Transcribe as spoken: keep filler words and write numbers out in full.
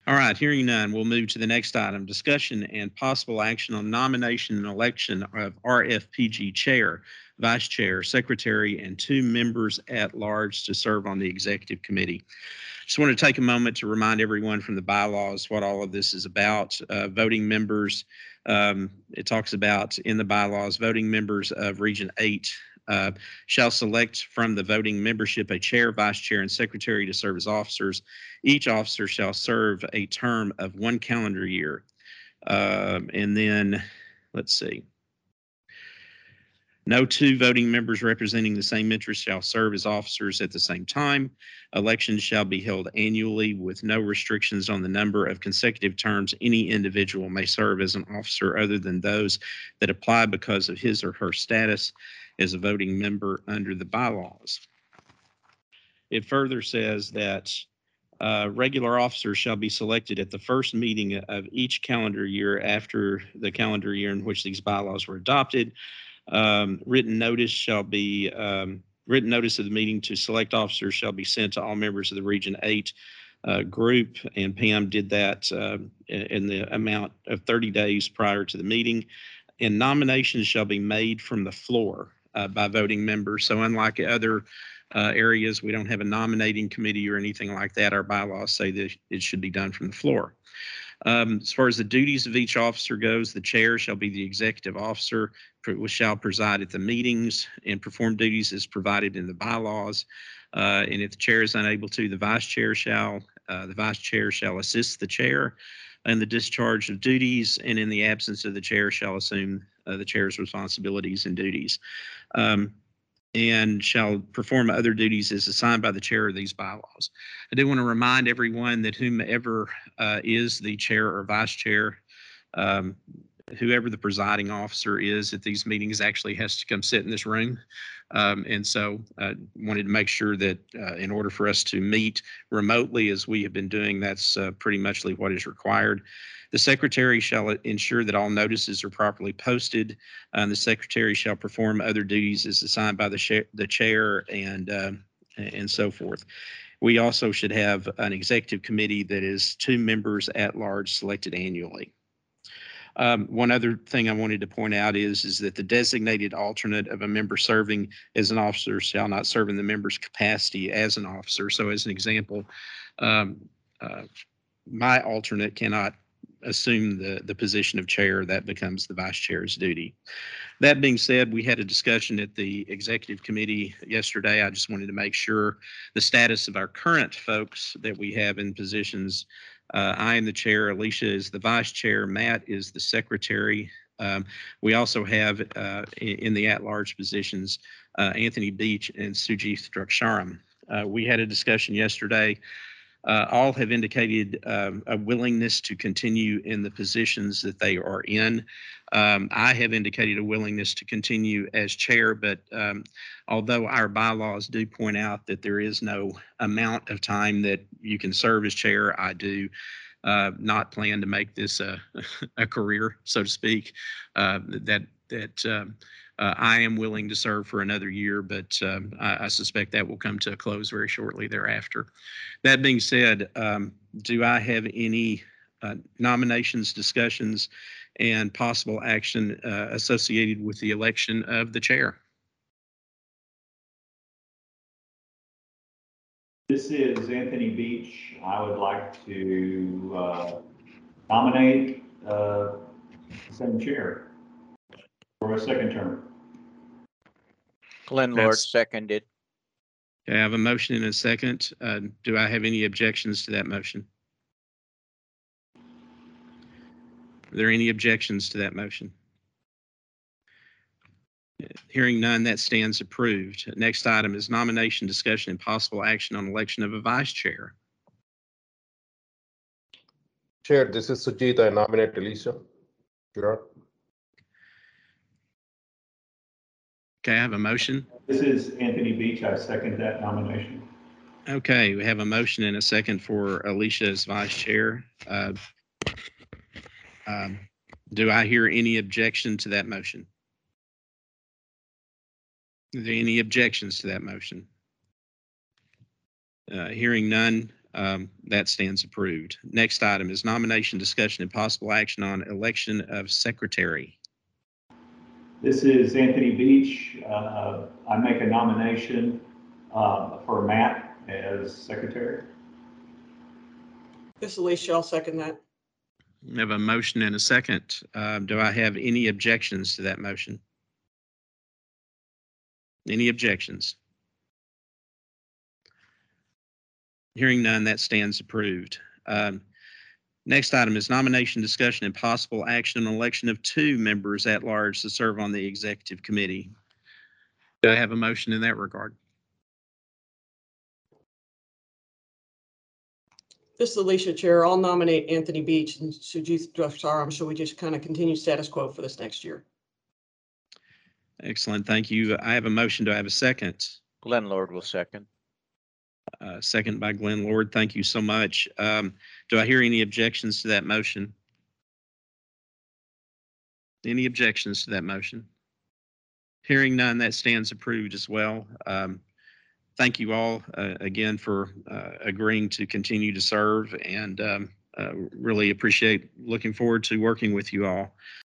All right, hearing none, we'll move to the next item, discussion and possible action on nomination and election of R F P G Chair, Vice Chair, Secretary, and two members at large to serve on the Executive Committee. Just want to take a moment to remind everyone from the bylaws what all of this is about. Uh, voting members, um, it talks about in the bylaws, voting members of Region eight uh, shall select from the voting membership a chair, vice chair, and secretary to serve as officers. Each officer shall serve a term of one calendar year. Um, and then, let's see. No two voting members representing the same interest shall serve as officers at the same time. Elections shall be held annually with no restrictions on the number of consecutive terms any individual may serve as an officer other than those that apply because of his or her status as a voting member under the bylaws. It further says that uh, regular officers shall be selected at the first meeting of each calendar year after the calendar year in which these bylaws were adopted. Um, written notice shall be, um, written notice of the meeting to select officers shall be sent to all members of the Region eight uh, group, and Pam did that uh, in the amount of thirty days prior to the meeting. And nominations shall be made from the floor uh, by voting members. So unlike other uh, areas, we don't have a nominating committee or anything like that. Our bylaws say that it should be done from the floor. Um, as far as the duties of each officer goes, the chair shall be the executive officer, which shall preside at the meetings and perform duties as provided in the bylaws. Uh, and if the chair is unable to, the vice chair shall, uh, the vice chair shall assist the chair in the discharge of duties, and in the absence of the chair shall assume uh, the chair's responsibilities and duties. Um, and shall perform other duties as assigned by the chair of these bylaws. I do want to remind everyone that whomever uh, is the chair or vice chair, um, whoever the presiding officer is at these meetings actually has to come sit in this room. Um, and so I uh, wanted to make sure that uh, in order for us to meet remotely as we have been doing, that's uh, pretty much what is required. The secretary shall ensure that all notices are properly posted. Uh, the secretary shall perform other duties as assigned by the, sh- the chair and, uh, and so forth. We also should have an executive committee that is two members at large selected annually. Um, one other thing I wanted to point out is, is that the designated alternate of a member serving as an officer shall not serve in the member's capacity as an officer. So as an example, um, uh, my alternate cannot assume the, the position of chair. That becomes the vice chair's duty. That being said, we had a discussion at the executive committee yesterday. I just wanted to make sure the status of our current folks that we have in positions. Uh, I am the chair, Alicia is the vice chair, Matt is the secretary. Um, we also have uh, in, in the at-large positions, uh, Anthony Beach and Sujith Draksharam. Uh, we had a discussion yesterday. Uh, all have indicated um, a willingness to continue in the positions that they are in. Um, I have indicated a willingness to continue as chair, but um, although our bylaws do point out that there is no amount of time that you can serve as chair, I do uh, not plan to make this a, a career, so to speak. Uh, that that um, Uh, I am willing to serve for another year, but um, I, I suspect that will come to a close very shortly thereafter. That being said, um, do I have any uh, nominations, discussions, and possible action uh, associated with the election of the chair? This is Anthony Beach. I would like to uh, nominate uh, the same chair for a second term. Glenn Lord, seconded. Okay, I have a motion and a second. Uh, do I have any objections to that motion? Are there any objections to that motion? Hearing none, that stands approved. Next item is nomination, discussion, and possible action on election of a vice chair. Chair, this is Sujit. I nominate Alicia. Gerard. Okay, I have a motion. This is Anthony Beach. I second that nomination. Okay, we have a motion and a second for Alicia as vice chair. Uh, um, do I hear any objection to that motion? Are there any objections to that motion? Uh, hearing none, Um, That stands approved. Next item is nomination, discussion, and possible action on election of secretary. This is Anthony Beach. Uh, I make a nomination uh, for Matt as secretary. This is Alicia, I'll second that. We have a motion and a second. Um, Do I have any objections to that motion? Any objections? Hearing none, that stands approved. Um, Next item is nomination, discussion, and possible action on election of two members at large to serve on the executive committee. Do I have a motion in that regard? This is Alicia, Chair. I'll nominate Anthony Beach and Sujith Dwafsaram. Shall we just kind of continue status quo for this next year? Excellent, thank you. I have a motion. Do I have a second? Glenn Lord will second. Uh, Second by Glenn Lord. Thank you so much. Um, Do I hear any objections to that motion? Any objections to that motion? Hearing none, that stands approved as well. Um, Thank you all uh, again for uh, agreeing to continue to serve, and um, uh, really appreciate, looking forward to working with you all.